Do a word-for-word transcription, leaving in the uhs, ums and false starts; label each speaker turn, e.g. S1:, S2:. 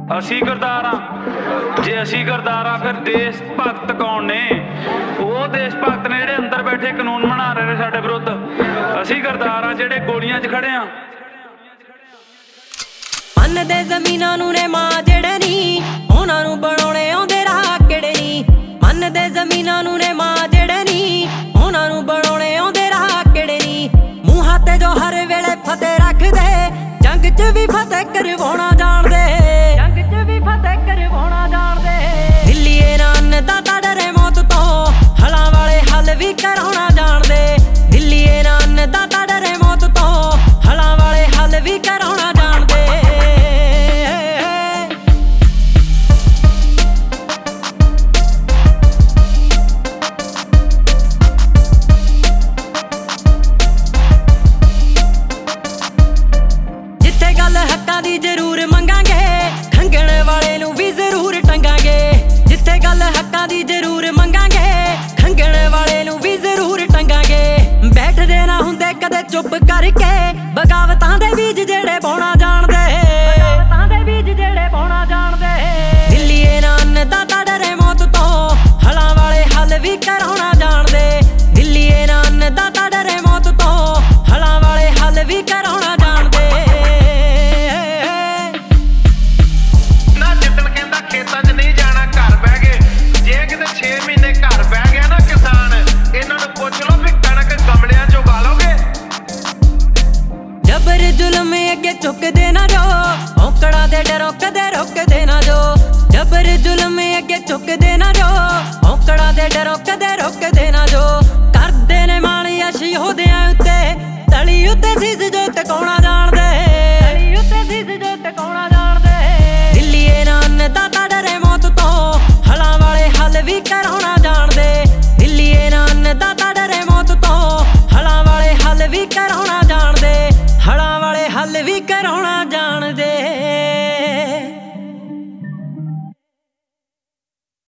S1: ਅਸੀਂ ਗਰਦਾਰ ਹਾਂ। ਜੇ ਅਸੀਂ ਗਰਦਾਰ ਹਾਂ ਫਿਰ ਦੇਸ਼ ਭਗਤ ਕੌਣ ਨੇ? ਉਹ ਦੇਸ਼ ਭਗਤ ਨੇ ਜਿਹੜੇ ਅੰਦਰ ਬੈਠੇ ਕਾਨੂੰਨ ਬਣਾ ਰਹੇ ਨੇ ਸਾਡੇ ਵਿਰੁੱਧ। ਅਸੀਂ ਗਰਦਾਰ ਹਾਂ ਜਿਹੜੇ ਗੋਲੀਆਂ 'ਚ ਖੜੇ ਹਾਂ।
S2: ਅੰਨ ਦੇ ਜ਼ਮੀਨਾਂ ਨੂੰ ਨੇ ਮਾਂ ਜਿਹੜੇ ਨੀ, ਉਹਨਾਂ ਨੂੰ ਬਣਾਉਣੇ ਆਉਂਦੇ ਰਾਹ ਕਿਹੜੇ ਨੀ। ਮੰਨ ਦੇ ਜ਼ਮੀਨਾਂ ਨੂੰ ਨੇ ਮਾਂ ਜਿਹੜੇ ਨੀ, ਉਹਨਾਂ ਨੂੰ ਬਣਾਉਣੇ ਆਉਂਦੇ ਰਾਹ ਕਿਹੜੇ ਨੀ। ਮੂੰਹਾਂ ਤੇ ਜੋ ਹਰ ਵੇਲੇ ਫਤਿਹ ਰੱਖਦੇ, ਜੰਗ 'ਚ ਵੀ ਫਤਿਹ ਕਰਵਾਉਣਾ ਜਾਣਦੇ, ਜੰਗ 'ਚ ਵੀ ਫਤਿਹ ਕਰਵਾਉਣਾ ਜਾਣਦੇ। ਦਿੱਲੀਏ ਨਾ ਅੰਨਦਾਤਾ ਡਰੇ ਮੌਤ ਤੋਂ, ਹਲਾਂ ਵਾਲੇ ਹੱਲ ਵੀ ਕਰਾਉਣਾ ਜਾਣਦੇ। ਦਿੱਲੀਏ ਨਾ ਅੰਨਦਾਤਾ ਡਰੇ ਮੌਤ ਤੋਂ, ਹਲਾਂ ਵਾਲੇ ਹੱਲ ਵੀ ਕਰਾਉਣਾ ਜਾਣਦੇ। ਗੱਲ ਹੱਕਾਂ ਦੀ ਜ਼ਰੂਰ ਮੰਗਾਂਗੇ, ਖੰਗਣ ਵਾਲੇ ਨੂੰ ਵੀ ਜ਼ਰੂਰ ਟੰਗਾਂਗੇ। ਜਿੱਥੇ ਗੱਲ ਹੱਕਾਂ ਦੀ ਜ਼ਰੂਰ ਮੰਗਾਂਗੇ, ਖੰਗਣ ਵਾਲੇ ਨੂੰ ਵੀ ਜ਼ਰੂਰ ਟੰਗਾਂਗੇ। ਬੈਠਦੇ ਨਾ ਹੁੰਦੇ ਕਦੇ ਚੁੱਪ ਕਰਕੇ, ਬਗਾਵਤਾਂ ਦੇ ਬੀਜ ਜਿਹੜੇ ਪਾਉਣਾ ਜਾਣਦੇ, ਬਗਾਵਤਾਂ ਦੇ ਬੀਜ ਜਿਹੜੇ ਪਾਉਣਾ ਜਾਣਦੇ। ਦਿੱਲੀਏ ਨਾ ਅੰਨਦਾਤਾ ਡਰੇ ਮੌਤ ਤੋਂ, ਹਲਾਂ ਵਾਲੇ ਹੱਲ ਵੀ ਕਰਾਉਣਾ ਜਾਣਦੇ। ਦਿੱਲੀਏ ਨਾ ਅੰਨਦਾਤਾ ਡਰੇ ਮੌਤ ਤੋਂ, ਹਲਾਂ ਵਾਲੇ ਹੱਲ ਵੀ ਕਰਾਉਣਾ ਜਾਣਦੇ।
S3: ਖੇਤਾਂ 'ਚ ਨਹੀਂ ਜਾਣਾ, ਘਰ ਬਹਿ ਗਏ। ਜੇ ਕਿਤੇ ਛੇ ਮਹੀਨੇ ਘਰ ਬਹਿ ਗਿਆ ਨਾ ਕਿਸਾਨ, ਇਹਨਾਂ ਨੂੰ ਪੁੱਛ ਲਓ ਵੀ ਕਣਕ ਗਮਲਿਆਂ 'ਚ ਉਗਾ ਲਓਗੇ।
S2: ਜਬਰ ਜ਼ੁਲਮ ਅੱਗੇ ਝੁਕਦੇ ਨਾ ਜੋ, ਔਕੜਾਂ ਦੇ ਡਰੋਂ ਕਦੇ ਰੁਕਦੇ ਨਾ ਜੋ। ਜਬਰ ਜ਼ੁਲਮ ਅੱਗੇ ਝੁਕਦੇ ਨਾ ਜੋ, ਔਕੜਾਂ ਦੇ ਡਰੋਂ ਕਦੇ ਰੁਕਦੇ ਨਾ ਜੋ। ਕਰਦੇ ਨੇ ਮਾਲੀ ਅਸ਼ੀ ਯੋਧਿਆਂ ਉੱਤੇ, ਤਲੀ ਉੱਤੇ ਸੀਸ ਜੋ ਟਿਕਾਉਣਾ ਜਾਣਦੇ, ਤਲੀ ਉੱਤੇ ਸੀਸ ਜੋ ਟਿਕਾਉਣਾ